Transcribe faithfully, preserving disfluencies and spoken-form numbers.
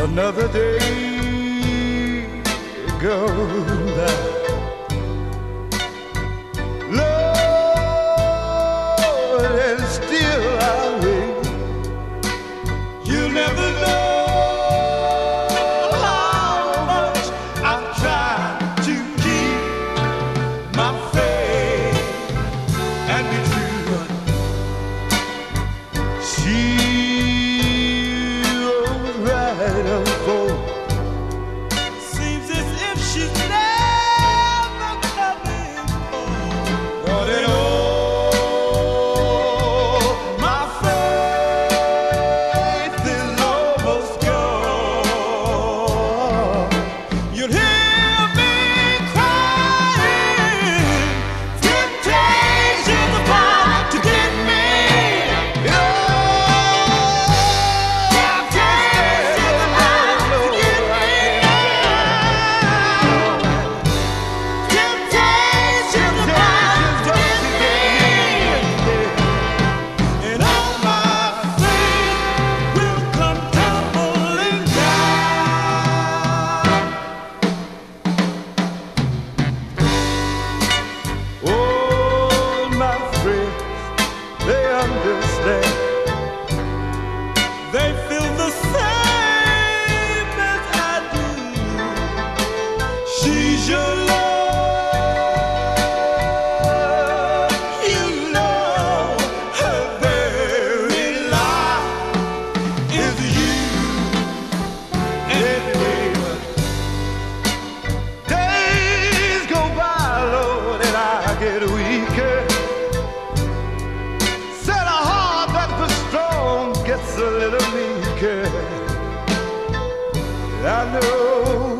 another day goes by. Lord, and still I wait. You'll never know how much I've tried to keep my faith and be true. She was right up for. Seems as if she's never coming home. But it all, my faith is almost gone. You'll hear me crying. Temptation's about to get me. Temptation's about to get me. Temptation's about to get me. And all my faith will come tumbling down. Oh, my friends, they understand. They feel the same as I do. She's your love. You know her very life is you. Anyway, days go by, Lord, and I get weaker. Said a heart that was strong gets a little weaker. I know